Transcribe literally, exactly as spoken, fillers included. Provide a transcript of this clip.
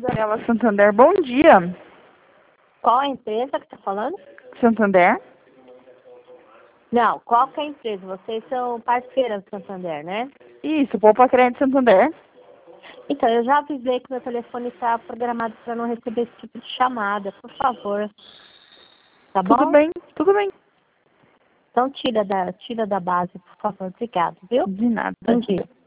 Isabela Santander, bom dia. Qual a empresa que está falando? Santander? Não, qual que é a empresa? Vocês são parceiras do Santander, né? Isso, Poupa Crédito Santander. Então, eu já avisei que meu telefone está programado para não receber esse tipo de chamada, por favor. Tá bom? Tudo bem, tudo bem. Então, tira da, tira da base, por favor. Obrigado, viu? De nada. Bom dia.